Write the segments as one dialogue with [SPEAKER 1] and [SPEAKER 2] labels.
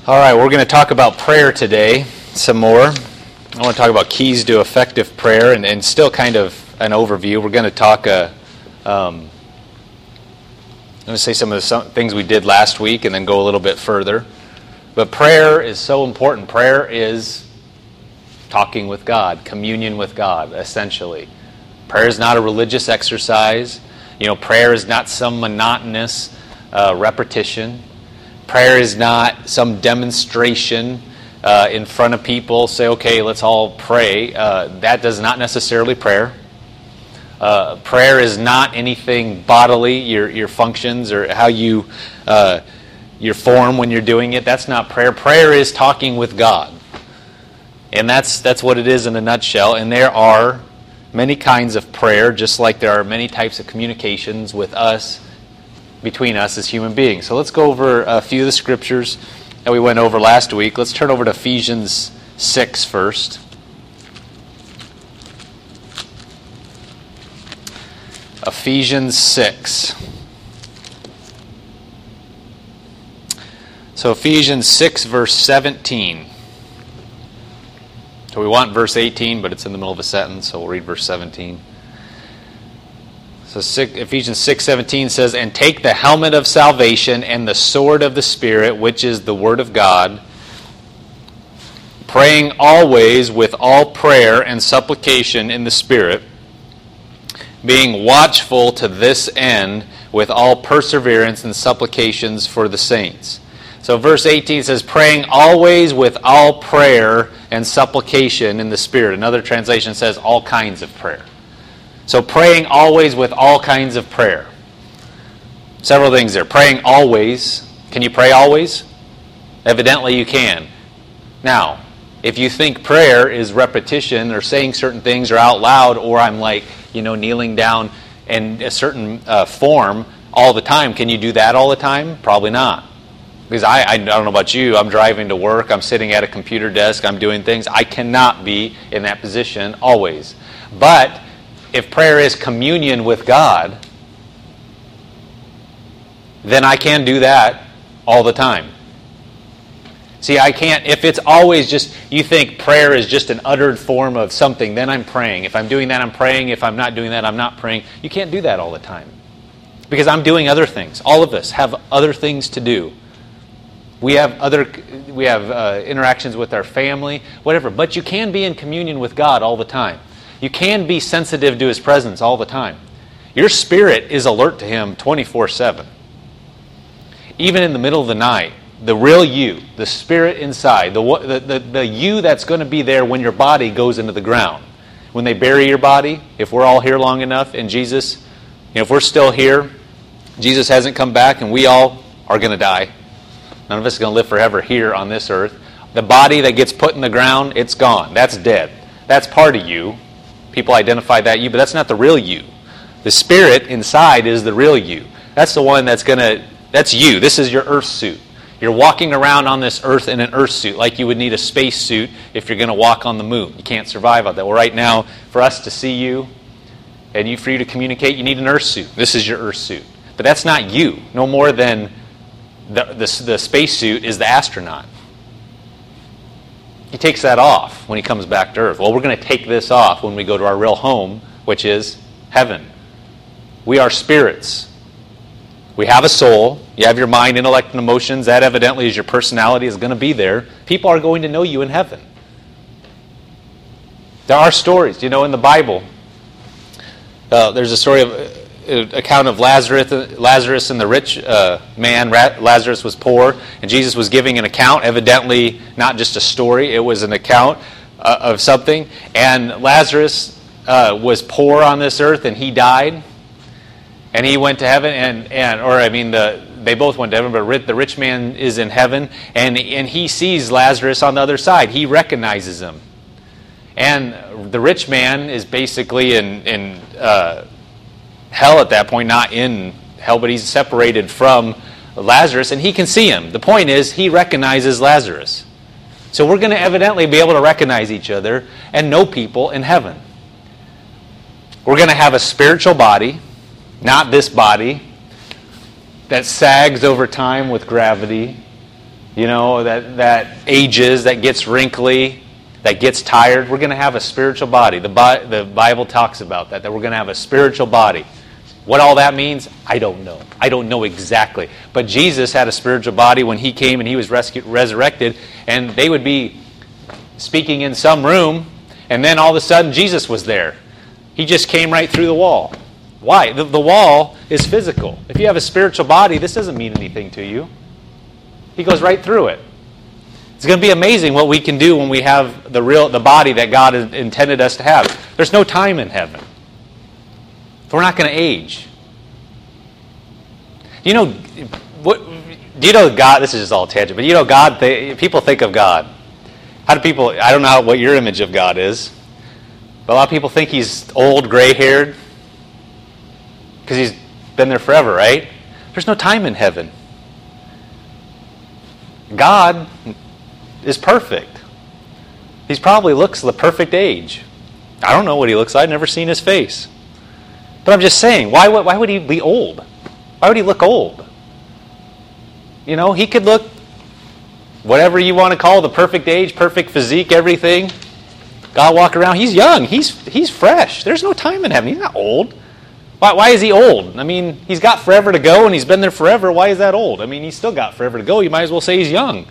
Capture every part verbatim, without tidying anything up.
[SPEAKER 1] All right, we're going to talk about prayer today some more. I want to talk about keys to effective prayer and, and still kind of an overview. We're going to talk, uh, um, I'm going to say some of the some things we did last week and then go a little bit further. But prayer is so important. Prayer is talking with God, communion with God, essentially. Prayer is not a religious exercise. You know, prayer is not some monotonous uh, repetition. Prayer is not some demonstration uh, in front of people, say, okay, let's all pray. Uh, that does not necessarily prayer. Uh, prayer is not anything bodily, your your functions or how you uh, your form when you're doing it. That's not prayer. Prayer is talking with God. And that's that's what it is in a nutshell. And there are many kinds of prayer, just like there are many types of communications with us, between us as human beings. So let's go over a few of the scriptures that we went over last week. Let's turn over to Ephesians six first. Ephesians six. So Ephesians six verse seventeen. So we want verse eighteen, but it's in the middle of a sentence, so we'll read verse seventeen. So Ephesians six seventeen says, "And take the helmet of salvation and the sword of the Spirit, which is the Word of God, praying always with all prayer and supplication in the Spirit, being watchful to this end with all perseverance and supplications for the saints." So verse eighteen says, praying always with all prayer and supplication in the Spirit. Another translation says all kinds of prayer. So praying always with all kinds of prayer. Several things there. Praying always. Can you pray always? Evidently you can. Now, if you think prayer is repetition or saying certain things or out loud, or I'm like, you know, kneeling down in a certain uh, form all the time, can you do that all the time? Probably not. Because I, I don't know about you, I'm driving to work, I'm sitting at a computer desk, I'm doing things. I cannot be in that position always. But if prayer is communion with God, then I can do that all the time. See, I can't, if it's always just, you think prayer is just an uttered form of something, then I'm praying. If I'm doing that, I'm praying. If I'm not doing that, I'm not praying. You can't do that all the time. Because I'm doing other things. All of us have other things to do. We have other, we have uh, interactions with our family, whatever. But you can be in communion with God all the time. You can be sensitive to His presence all the time. Your spirit is alert to Him twenty-four seven. Even in the middle of the night, the real you, the spirit inside, the, the, the, the you that's going to be there when your body goes into the ground. When they bury your body, if we're all here long enough, and Jesus, you know, if we're still here, Jesus hasn't come back, and we all are going to die. None of us are going to live forever here on this earth. The body that gets put in the ground, it's gone. That's dead. That's part of you. People identify that you, but that's not the real you. The spirit inside is the real you. That's the one that's going to, that's you. This is your earth suit. You're walking around on this earth in an earth suit like you would need a space suit if you're going to walk on the moon. You can't survive on that. Well, right now, for us to see you and you for you to communicate, you need an earth suit. This is your earth suit. But that's not you. No more than the, the, the space suit is the astronaut. He takes that off when he comes back to earth. Well, we're going to take this off when we go to our real home, which is heaven. We are spirits. We have a soul. You have your mind, intellect, and emotions. That evidently is your personality is going to be there. People are going to know you in heaven. There are stories, you know, in the Bible. Uh, there's a story of uh, account of Lazarus, Lazarus and the rich uh, man. Lazarus was poor, and Jesus was giving an account. Evidently, not just a story; it was an account uh, of something. And Lazarus uh, was poor on this earth, and he died. And he went to heaven, and, and or I mean, the they both went to heaven, but the rich man is in heaven, and, and he sees Lazarus on the other side. He recognizes him. And the rich man is basically in, in uh, hell at that point, not in hell, but he's separated from Lazarus, and he can see him. The point is, he recognizes Lazarus. So we're going to evidently be able to recognize each other and know people in heaven. We're going to have a spiritual body, not this body, that sags over time with gravity, you know, that, that ages, that gets wrinkly, that gets tired. We're going to have a spiritual body. The, Bi- the Bible talks about that, that we're going to have a spiritual body. What all that means, I don't know. I don't know exactly. But Jesus had a spiritual body when he came and he was rescued, resurrected, and they would be speaking in some room, and then all of a sudden Jesus was there. He just came right through the wall. Why? The, the wall is physical. If you have a spiritual body, this doesn't mean anything to you. He goes right through it. It's going to be amazing what we can do when we have the real, the body that God has intended us to have. There's no time in heaven. We're not going to age. You know, what? Do you know God? This is just all tangent, but you know God. They, people think of God. How do people? I don't know how, what your image of God is, but a lot of people think He's old, gray-haired, because He's been there forever, right? There's no time in heaven. God is perfect. He probably looks the perfect age. I don't know what He looks like. I've never seen His face. But I'm just saying, why, why would He be old? Why would He look old? You know, He could look whatever you want to call the perfect age, perfect physique, everything. God walk around, He's young, He's He's fresh. There's no time in heaven. He's not old. Why, why is He old? I mean, He's got forever to go and He's been there forever. Why is that old? I mean, He's still got forever to go. You might as well say He's young.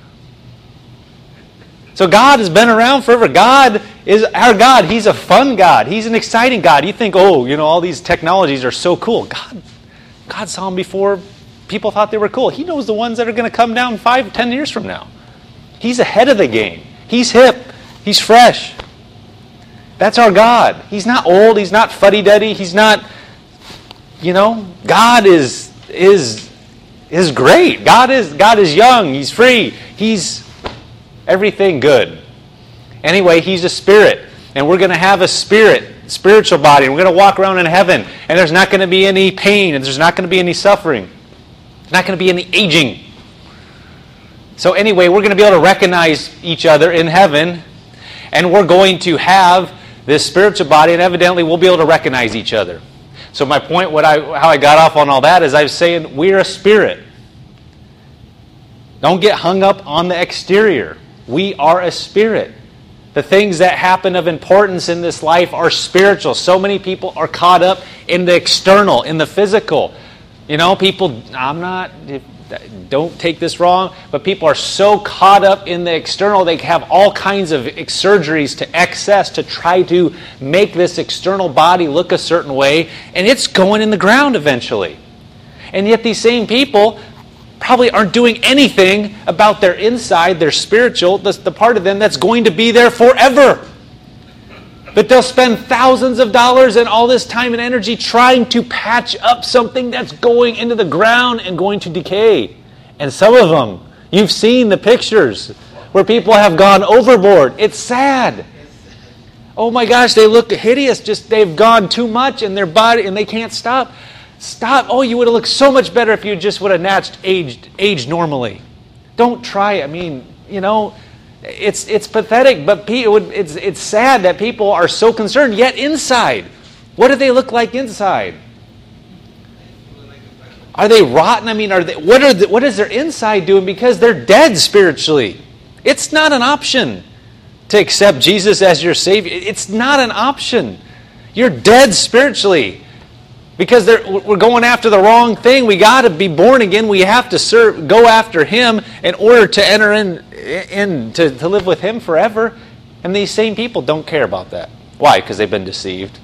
[SPEAKER 1] So God has been around forever. God is our God. He's a fun God. He's an exciting God. You think, oh, you know, all these technologies are so cool. God, God saw them before people thought they were cool. He knows the ones that are going to come down five, ten years from now. He's ahead of the game. He's hip. He's fresh. That's our God. He's not old. He's not fuddy-duddy. He's not, you know, God is is is great. God is God is young. He's free. He's everything good. Anyway, He's a spirit. And we're going to have a spirit, spiritual body. And we're going to walk around in heaven. And there's not going to be any pain. And there's not going to be any suffering. There's not going to be any aging. So anyway, we're going to be able to recognize each other in heaven. And we're going to have this spiritual body. And evidently, we'll be able to recognize each other. So my point, what I, how I got off on all that is I was saying we're a spirit. Don't get hung up on the exterior. We are a spirit. The things that happen of importance in this life are spiritual. So many people are caught up in the external, in the physical. You know, people, I'm not, don't take this wrong, but people are so caught up in the external, they have all kinds of surgeries to excess to try to make this external body look a certain way, and it's going in the ground eventually. And yet these same people probably aren't doing anything about their inside, their spiritual, the, the part of them that's going to be there forever. But they'll spend thousands of dollars and all this time and energy trying to patch up something that's going into the ground and going to decay. And some of them, you've seen the pictures where people have gone overboard. It's sad. Oh my gosh, they look hideous. Just they've gone too much in their body and they can't stop. Stop. Oh, you would have looked so much better if you just would have matched aged, aged normally. Don't try. I mean, you know, it's it's pathetic, but it would, it's it's sad that people are so concerned. Yet inside, what do they look like inside? Are they rotten? I mean, are they? What are the, what is their inside doing? Because they're dead spiritually. It's not an option to accept Jesus as your Savior. It's not an option. You're dead spiritually. Because we're going after the wrong thing. We got to be born again. We have to serve, go after Him in order to enter in, in to, to live with Him forever. And these same people don't care about that. Why? Because they've been deceived.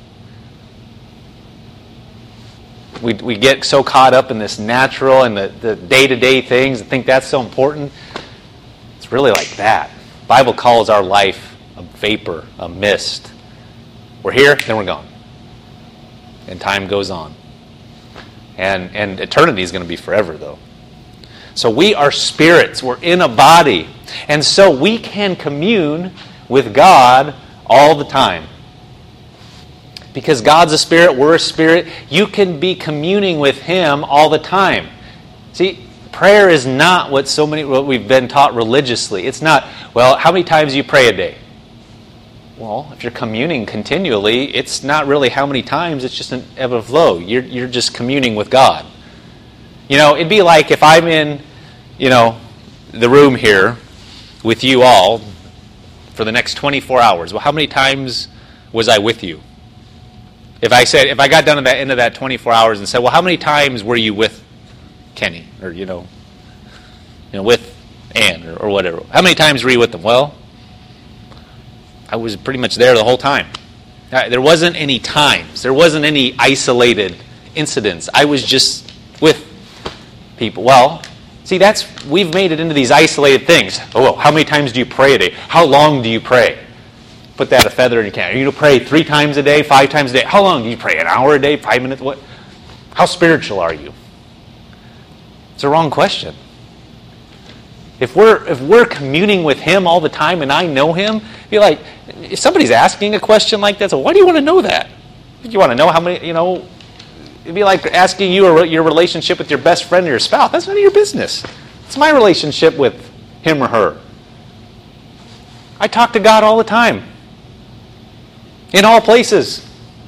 [SPEAKER 1] We we get so caught up in this natural and the, the day-to-day things and think that's so important. It's really like that. The Bible calls our life a vapor, a mist. We're here, then we're gone. And time goes on. And, and eternity is going to be forever, though. So we are spirits. We're in a body. And so we can commune with God all the time. Because God's a spirit, we're a spirit. You can be communing with Him all the time. See, prayer is not what so many what we've been taught religiously. It's not, well, how many times do you pray a day? Well, if you're communing continually, it's not really how many times, it's just an ebb and flow. You're, you're just communing with God. You know, it'd be like if I'm in, you know, the room here with you all for the next twenty-four hours, well, how many times was I with you? If I said, if I got down to that end of that twenty-four hours and said, well, how many times were you with Kenny, or you know, you know, with Ann, or, or whatever? How many times were you with them? Well, I was pretty much there the whole time. Uh, there wasn't any times. There wasn't any isolated incidents. I was just with people. Well, see, that's we've made it into these isolated things. Oh, well, how many times do you pray a day? How long do you pray? Put that a feather in your cap. Are you going to pray three times a day, five times a day? How long do you pray? An hour a day, five minutes? What? How spiritual are you? It's a wrong question. If we're if we're communing with Him all the time and I know Him, be like, if somebody's asking a question like that, so why do you want to know that? You want to know how many, you know, it'd be like asking you your relationship with your best friend or your spouse. That's none of your business. It's my relationship with him or her. I talk to God all the time. In all places.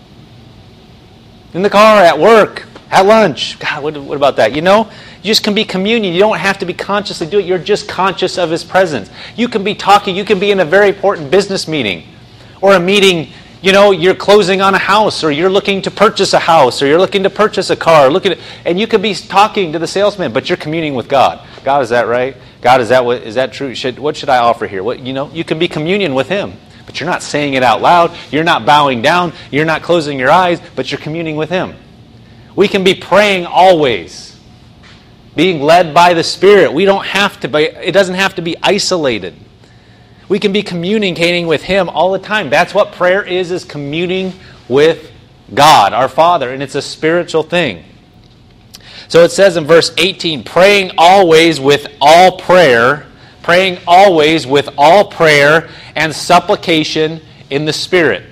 [SPEAKER 1] In the car, at work, at lunch. God, what, what about that? You know, you just can be communion. You don't have to be consciously do it. You're just conscious of His presence. You can be talking. You can be in a very important business meeting. Or a meeting, you know, you're closing on a house, or you're looking to purchase a house, or you're looking to purchase a car. Look at it, and you could be talking to the salesman, but you're communing with God. God, is that right? God, is that what is that true? Should what should I offer here? What you know, you can be communion with Him, but you're not saying it out loud. You're not bowing down. You're not closing your eyes, but you're communing with Him. We can be praying always, being led by the Spirit. We don't have to be. It doesn't have to be isolated. We can be communicating with Him all the time. That's what prayer is, is communing with God, our Father, and it's a spiritual thing. So it says in verse eighteen, praying always with all prayer, praying always with all prayer and supplication in the Spirit.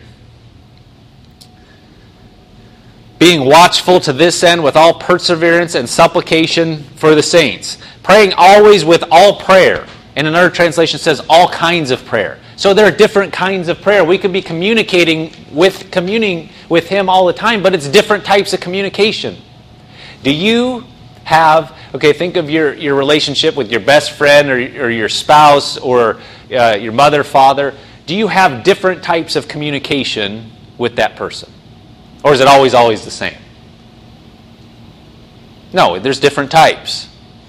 [SPEAKER 1] Being watchful to this end with all perseverance and supplication for the saints. Praying always with all prayer. And another translation says all kinds of prayer. So there are different kinds of prayer. We could be communicating with communing with Him all the time, but it's different types of communication. Do you have, okay, think of your, your relationship with your best friend or, or your spouse or uh, your mother, father. Do you have different types of communication with that person? Or is it always, always the same? No, there's different types.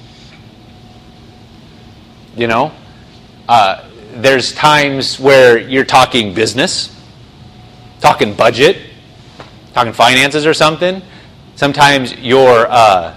[SPEAKER 1] You know, uh, there's times where you're talking business, talking budget, talking finances or something. Sometimes you're uh,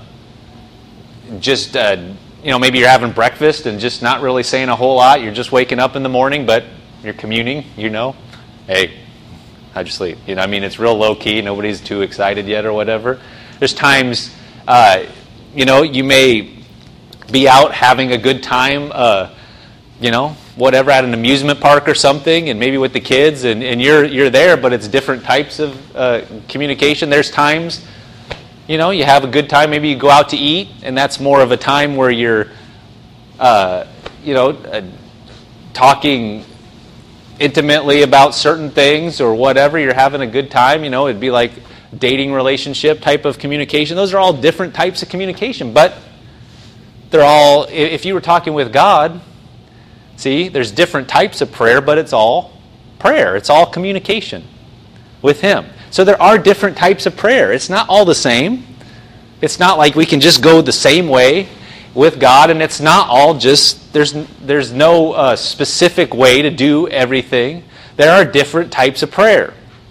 [SPEAKER 1] just, uh, you know, maybe you're having breakfast and just not really saying a whole lot. You're just waking up in the morning, but you're communing, you know. Hey, how'd you sleep? You know, I mean, it's real low-key. Nobody's too excited yet or whatever. There's times, uh, you know, you may be out having a good time, uh, you know, whatever, at an amusement park or something, and maybe with the kids, and, and you're you're there, but it's different types of uh, communication. There's times, you know, you have a good time. Maybe you go out to eat, and that's more of a time where you're, uh, you know, uh, talking intimately about certain things or whatever. You're having a good time. You know, it'd be like dating relationship type of communication. Those are all different types of communication, but they're all, if you were talking with God, see, there's different types of prayer, but it's all prayer. It's all communication with Him. So there are different types of prayer. It's not all the same. It's not like we can just go the same way with God, and it's not all just, there's, there's no uh, specific way to do everything. There are different types of prayer.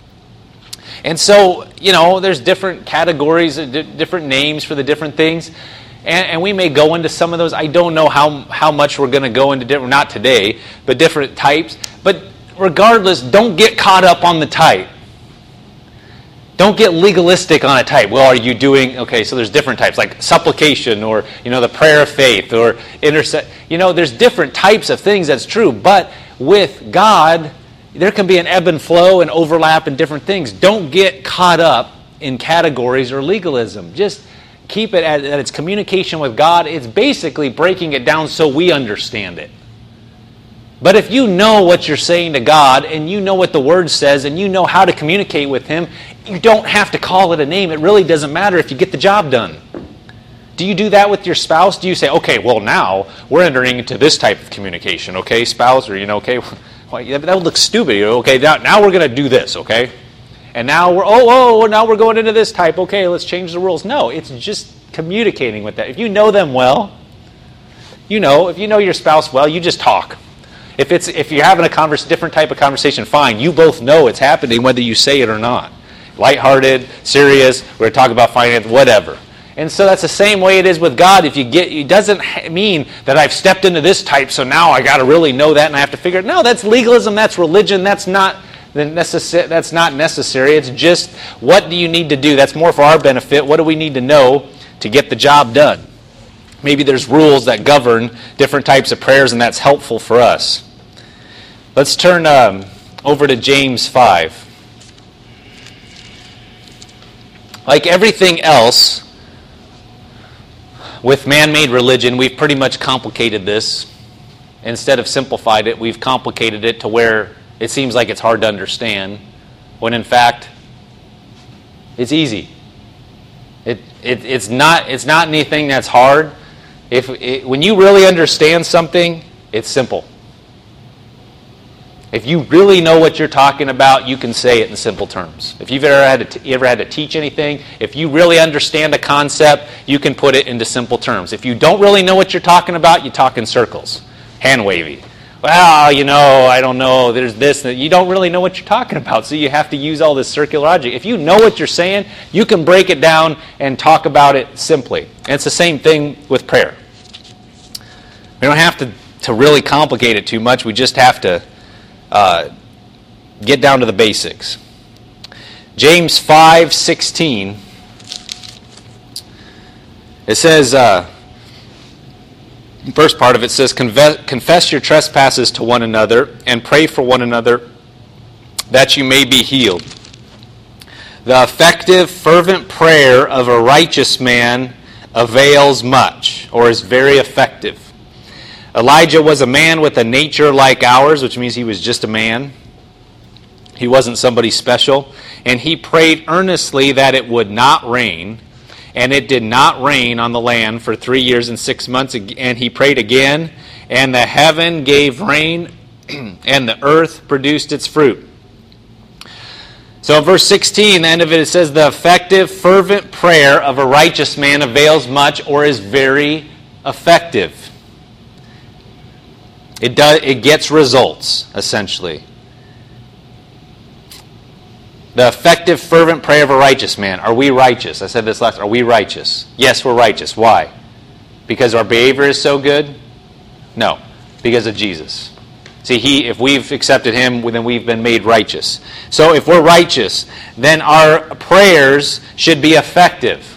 [SPEAKER 1] And so, you know, there's different categories, different names for the different things. And, and we may go into some of those. I don't know how how much we're going to go into different, not today, but different types. But regardless, don't get caught up on the type. Don't get legalistic on a type. Well, are you doing, okay, so there's different types, like supplication or, you know, the prayer of faith or intercession. You know, there's different types of things, that's true. But with God, there can be an ebb and flow and overlap in different things. Don't get caught up in categories or legalism. Just keep it at, at its communication with God. It's basically breaking it down so we understand it. But if you know what you're saying to God and you know what the Word says and you know how to communicate with Him, you don't have to call it a name. It really doesn't matter if you get the job done. Do you do that with your spouse? Do you say, okay, well now we're entering into this type of communication, okay, spouse, or, you know, okay, well, that would look stupid, you know, okay, now, now we're going to do this, okay? And now we're, oh, oh, now we're going into this type, okay, let's change the rules. No, it's just communicating with that. If you know them well, you know, if you know your spouse well, you just talk. If it's if you're having a converse, different type of conversation, fine, you both know it's happening whether you say it or not. Lighthearted, serious, we're going to talk about finance, whatever. And so that's the same way it is with God. If you get, it doesn't mean that I've stepped into this type, so now I got to really know that and I have to figure it. No, that's legalism. That's religion. That's not necessary. That's not necessary. It's just, what do you need to do? That's more for our benefit. What do we need to know to get the job done? Maybe there's rules that govern different types of prayers, and that's helpful for us. Let's turn um, over to James five. Like everything else with man-made religion, we've pretty much complicated this. Instead of simplified it, we've complicated it to where it seems like it's hard to understand, when in fact, it's easy. It, it it's not it's not anything that's hard. If it, when you really understand something, it's simple. If you really know what you're talking about, you can say it in simple terms. If you've ever had to, t- ever had to teach anything, if you really understand a concept, you can put it into simple terms. If you don't really know what you're talking about, you talk in circles, hand wavy. Well, you know, I don't know, there's this. You don't really know what you're talking about, so you have to use all this circular logic. If you know what you're saying, you can break it down and talk about it simply. And it's the same thing with prayer. We don't have to, to really complicate it too much. We just have to uh, get down to the basics. James five sixteen. It says, uh, the first part of it says, confess your trespasses to one another and pray for one another that you may be healed. The effective, fervent prayer of a righteous man avails much, or is very effective. Elijah was a man with a nature like ours, which means he was just a man. He wasn't somebody special. And he prayed earnestly that it would not rain. And it did not rain on the land for three years and six months. And he prayed again, and the heaven gave rain, and the earth produced its fruit. So in verse sixteen, the end of it, it says, the effective, fervent prayer of a righteous man avails much, or is very effective. It does. It gets results, essentially. The effective, fervent prayer of a righteous man. Are we righteous? I said this last. Are we righteous? Yes, we're righteous. Why? Because our behavior is so good? No, because of Jesus. See, he. If we've accepted Him, then we've been made righteous. So if we're righteous, then our prayers should be effective.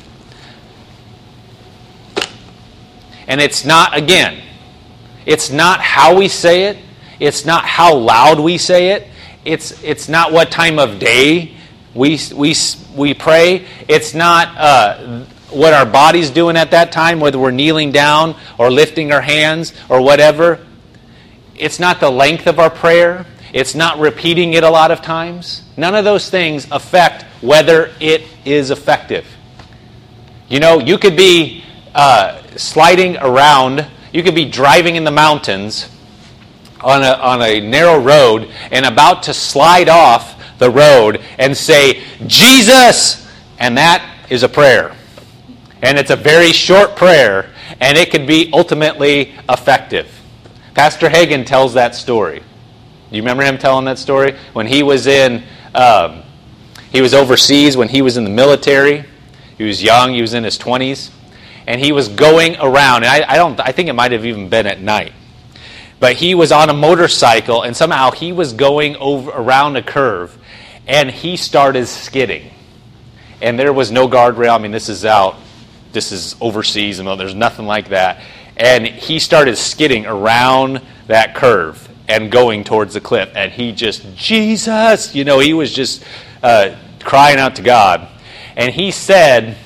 [SPEAKER 1] And it's not, again, it's not how we say it. It's not how loud we say it. It's it's not what time of day we we we pray. It's not uh, what our body's doing at that time, whether we're kneeling down or lifting our hands or whatever. It's not the length of our prayer. It's not repeating it a lot of times. None of those things affect whether it is effective. You know, you could be uh, sliding around. You could be driving in the mountains on a, on a narrow road and about to slide off the road and say, Jesus! And that is a prayer. And it's a very short prayer, and it can be ultimately effective. Pastor Hagen tells that story. Do you remember him telling that story? When he was in, um, he was overseas, when he was in the military. He was young, he was in his twenties. And he was going around, and I, I don't. I think it might have even been at night. But he was on a motorcycle, and somehow he was going over around a curve, and he started skidding. And there was no guardrail. I mean, this is out. This is overseas, and there's nothing like that. And he started skidding around that curve and going towards the cliff. And he just, Jesus! You know, he was just uh, crying out to God. And he said,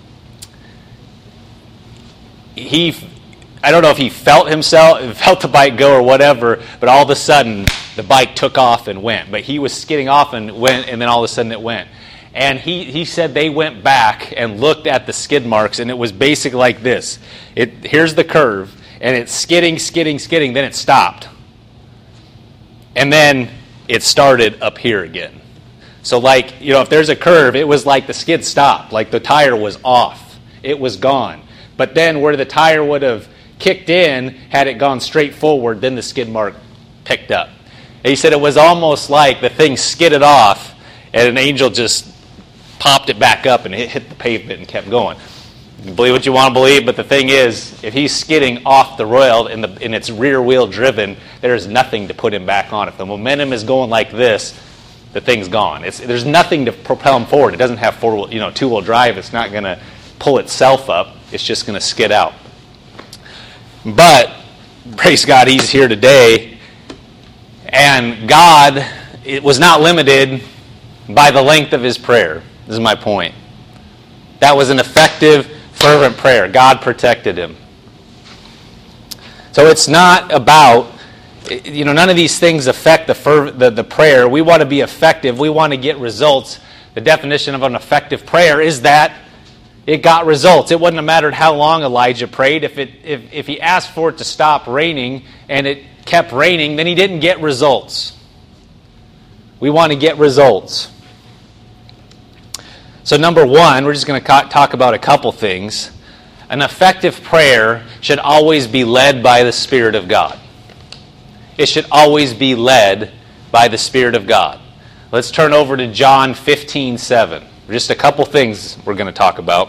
[SPEAKER 1] he, I don't know if he felt himself, felt the bike go or whatever, but all of a sudden the bike took off and went. But he was skidding off and went, and then all of a sudden it went. And he, he said they went back and looked at the skid marks, and it was basically like this. It, here's the curve, and it's skidding, skidding, skidding, then it stopped. And then it started up here again. So like, you know, if there's a curve, it was like the skid stopped, like the tire was off. It was gone. But then where the tire would have kicked in, had it gone straight forward, then the skid mark picked up. And he said it was almost like the thing skidded off, and an angel just popped it back up and it hit the pavement and kept going. You can believe what you want to believe, but the thing is, if he's skidding off the rail and, the, and it's rear wheel driven, there's nothing to put him back on. If the momentum is going like this, the thing's gone. It's, there's nothing to propel him forward. It doesn't have four, you know, two wheel drive. It's not going to pull itself up. It's just going to skid out. But praise God, he's here today, and God, it was not limited by the length of his prayer. This is my point. That was an effective, fervent prayer. God protected him. So it's not about, you know, none of these things affect the, ferv- the, the prayer. We want to be effective. We want to get results. The definition of an effective prayer is that it got results. It wouldn't have mattered how long Elijah prayed. If, it, if, if he asked for it to stop raining and it kept raining, then he didn't get results. We want to get results. So number one, we're just going to talk about a couple things. An effective prayer should always be led by the Spirit of God. It should always be led by the Spirit of God. Let's turn over to John fifteen seven. Just a couple things we're going to talk about.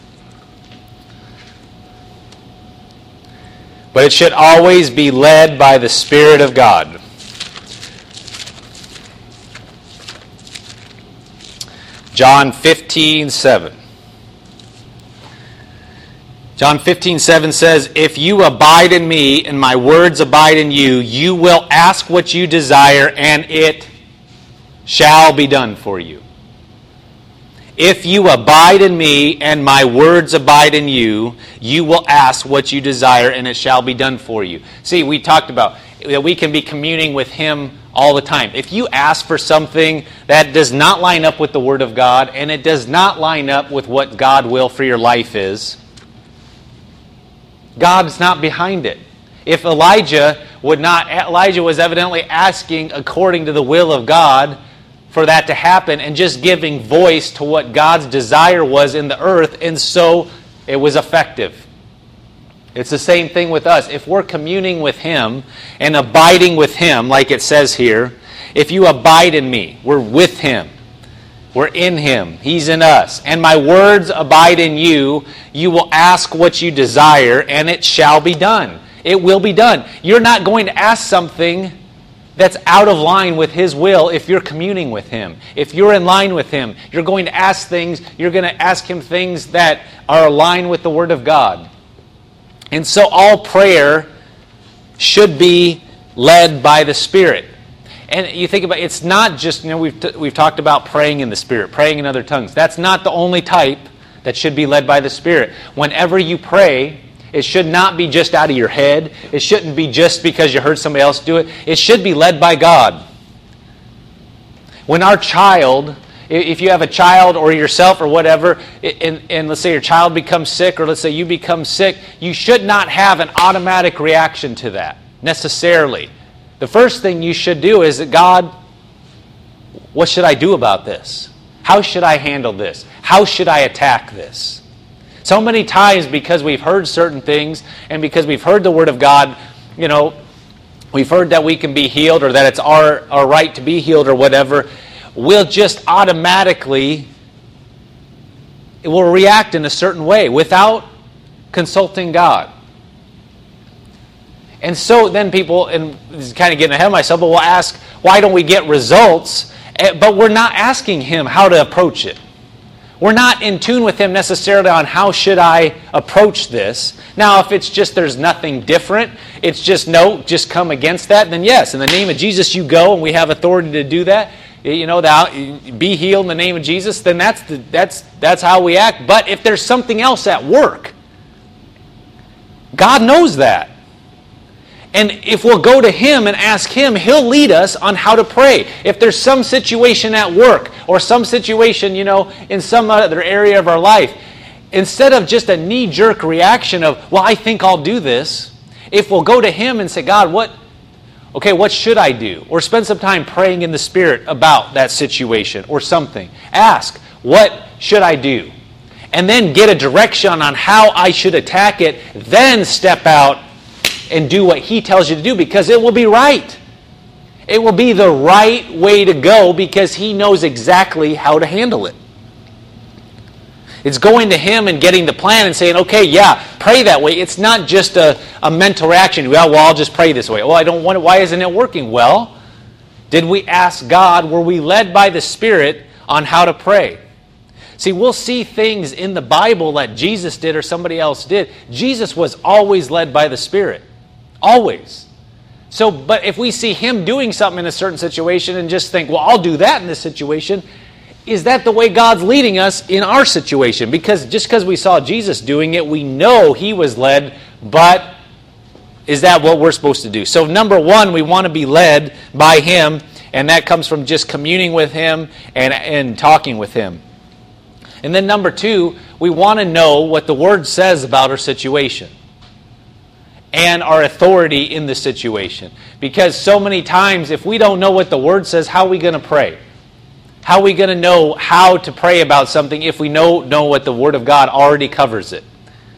[SPEAKER 1] But it should always be led by the Spirit of God. John fifteen seven. John fifteen seven says, "If you abide in me and my words abide in you, you will ask what you desire and it shall be done for you." If you abide in me and my words abide in you, you will ask what you desire and it shall be done for you. See, we talked about that we can be communing with him all the time. If you ask for something that does not line up with the Word of God and it does not line up with what God's will for your life is, God's not behind it. If Elijah would not, Elijah was evidently asking according to the will of God for that to happen and just giving voice to what God's desire was in the earth, and so it was effective. It's the same thing with us. If we're communing with Him and abiding with Him, like it says here, if you abide in me, we're with Him. We're in Him. He's in us. And my words abide in you. You will ask what you desire, and it shall be done. It will be done. You're not going to ask something that's out of line with His will if you're communing with Him. If you're in line with Him, you're going to ask things, you're going to ask Him things that are aligned with the Word of God. And so all prayer should be led by the Spirit. And you think about it, it's not just, you know, we've t- we've talked about praying in the Spirit, praying in other tongues. That's not the only type that should be led by the Spirit. Whenever you pray, it should not be just out of your head. It shouldn't be just because you heard somebody else do it. It should be led by God. When our child, if you have a child or yourself or whatever, and, and let's say your child becomes sick, or let's say you become sick, you should not have an automatic reaction to that, necessarily. The first thing you should do is that, God, what should I do about this? How should I handle this? How should I attack this? So many times, because we've heard certain things and because we've heard the Word of God, you know, we've heard that we can be healed or that it's our, our right to be healed or whatever, we'll just automatically, it will react in a certain way without consulting God. And so then people, and this is kind of getting ahead of myself, but we'll ask, why don't we get results? But we're not asking Him how to approach it. We're not in tune with Him necessarily on how should I approach this. Now, if it's just there's nothing different, it's just no, just come against that, then yes, in the name of Jesus you go, and we have authority to do that. You know, that be healed in the name of Jesus, then that's the, that's that's how we act. But if there's something else at work, God knows that. And if we'll go to Him and ask Him, He'll lead us on how to pray. If there's some situation at work or some situation, you know, in some other area of our life, instead of just a knee-jerk reaction of, well, I think I'll do this, if we'll go to Him and say, God, what, okay, what should I do? Or spend some time praying in the Spirit about that situation or something. Ask, what should I do? And then get a direction on how I should attack it, then step out and do what He tells you to do, because it will be right. It will be the right way to go because He knows exactly how to handle it. It's going to Him and getting the plan and saying, okay, yeah, pray that way. It's not just a, a mental reaction. Well, well, I'll just pray this way. Well, I don't want it. Why isn't it working? Well, did we ask God? Were we led by the Spirit on how to pray? See, we'll see things in the Bible that Jesus did or somebody else did. Jesus was always led by the Spirit. Always. So, but if we see Him doing something in a certain situation and just think, well, I'll do that in this situation, is that the way God's leading us in our situation? Because just because we saw Jesus doing it, we know He was led, but is that what we're supposed to do? So number one, we want to be led by Him, and that comes from just communing with Him and, and talking with Him. And then number two, we want to know what the Word says about our situation and our authority in the situation. Because so many times, if we don't know what the Word says, how are we going to pray? How are we going to know how to pray about something if we know, know what the Word of God already covers it?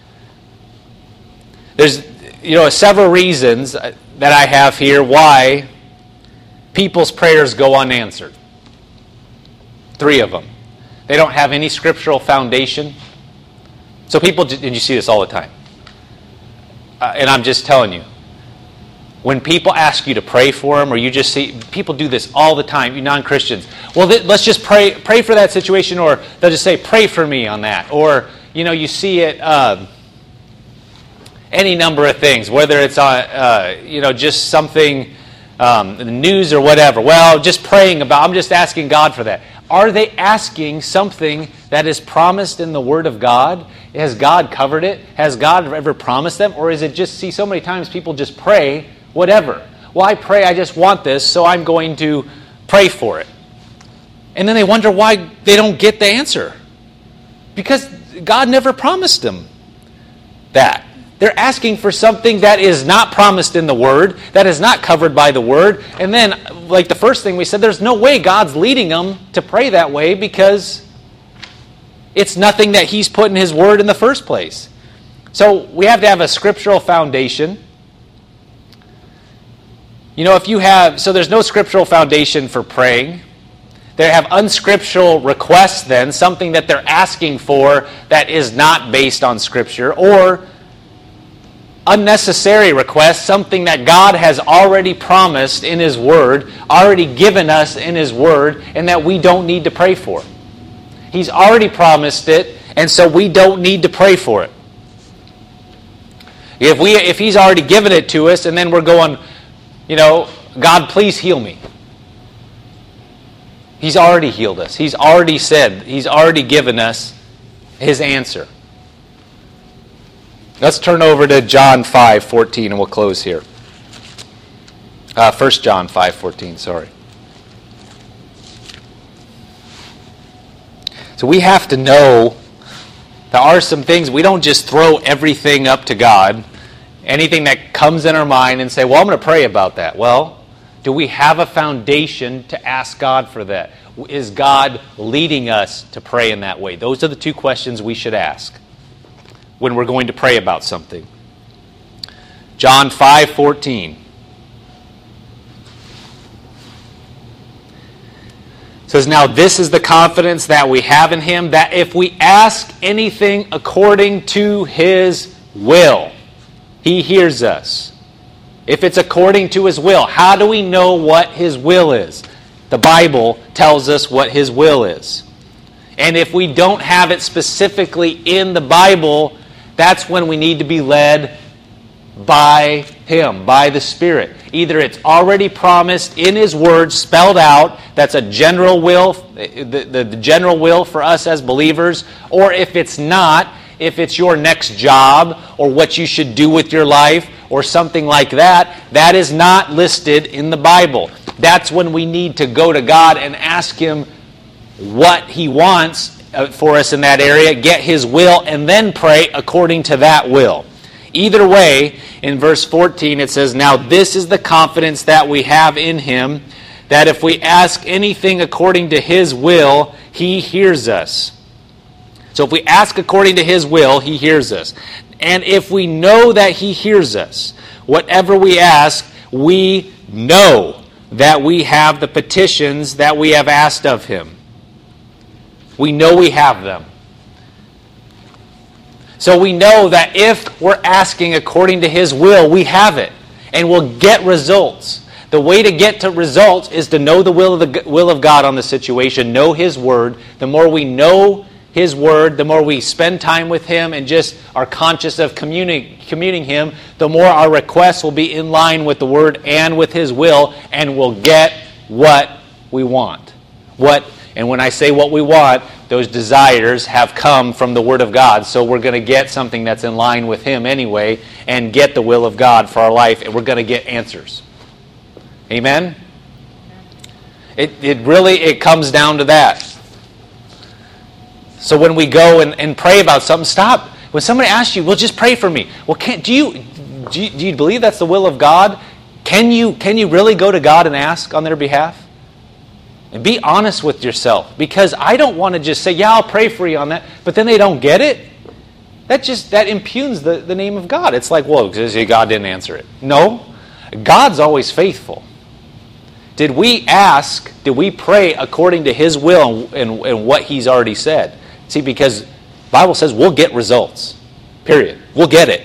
[SPEAKER 1] There's, you know, several reasons that I have here why people's prayers go unanswered. Three of them. They don't have any scriptural foundation. So people, and you see this all the time. Uh, and I'm just telling you, when people ask you to pray for them, or you just see, people do this all the time, you non-Christians. Well, th- let's just pray pray for that situation, or they'll just say, pray for me on that. Or, you know, you see it, um, any number of things, whether it's, on, uh, you know, just something, um, the news or whatever. Well, just praying about, I'm just asking God for that. Are they asking something that is promised in the Word of God? Has God covered it? Has God ever promised them? Or is it just, see, so many times people just pray whatever. Well, I pray, I just want this, so I'm going to pray for it. And then they wonder why they don't get the answer. Because God never promised them that. They're asking for something that is not promised in the Word, that is not covered by the Word. And then, like the first thing we said, there's no way God's leading them to pray that way because it's nothing that He's put in His Word in the first place. So we have to have a scriptural foundation. You know, if you have, so there's no scriptural foundation for praying. They have unscriptural requests then, something that they're asking for that is not based on Scripture, or unnecessary requests, something that God has already promised in His Word, already given us in His Word, and that we don't need to pray for. He's already promised it, and so we don't need to pray for it. If we, if He's already given it to us, and then we're going, you know, God, please heal me. He's already healed us. He's already said, He's already given us His answer. Let's turn over to John five fourteen, and we'll close here. Uh, First John five fourteen, sorry. So we have to know there are some things, we don't just throw everything up to God, anything that comes in our mind, and say, well, I'm going to pray about that. Well, do we have a foundation to ask God for that? Is God leading us to pray in that way? Those are the two questions we should ask when we're going to pray about something. John five fourteen. It says, now this is the confidence that we have in Him, that if we ask anything according to His will, He hears us. If it's according to His will, how do we know what His will is? The Bible tells us what His will is. And if we don't have it specifically in the Bible, that's when we need to be led by Him, by the Spirit. Either it's already promised in His Word, spelled out, that's a general will, the, the, the general will for us as believers, or if it's not, if it's your next job, or what you should do with your life, or something like that, that is not listed in the Bible. That's when we need to go to God and ask Him what He wants for us in that area, get His will, and then pray according to that will. Either way, in verse fourteen it says, "Now this is the confidence that we have in Him, that if we ask anything according to His will, He hears us." So if we ask according to His will, He hears us. And if we know that He hears us, whatever we ask, we know that we have the petitions that we have asked of Him. We know we have them. So we know that if we're asking according to His will, we have it. And we'll get results. The way to get to results is to know the will of the will of God on the situation, know His Word. The more we know His Word, the more we spend time with Him and just are conscious of communing, communing Him, the more our requests will be in line with the Word and with His will, and we'll get what we want. What, and when I say what we want, those desires have come from the Word of God, so we're going to get something that's in line with Him anyway, and get the will of God for our life, and we're going to get answers. Amen? It, it really, it comes down to that. So when we go and, and pray about something, stop. When somebody asks you, well, just pray for me. Well, can, do you do you, do you believe that's the will of God? Can you can you really go to God and ask on their behalf? And be honest with yourself. Because I don't want to just say, yeah, I'll pray for you on that, but then they don't get it. That just, that impugns the, the name of God. It's like, well, because God didn't answer it. No. God's always faithful. Did we ask, did we pray according to His will and, and, and what He's already said? See, because the Bible says we'll get results. Period. We'll get it.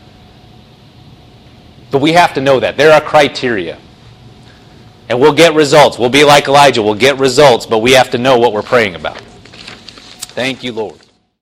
[SPEAKER 1] But we have to know that. There are criteria. And we'll get results. We'll be like Elijah. We'll get results, but we have to know what we're praying about. Thank you, Lord.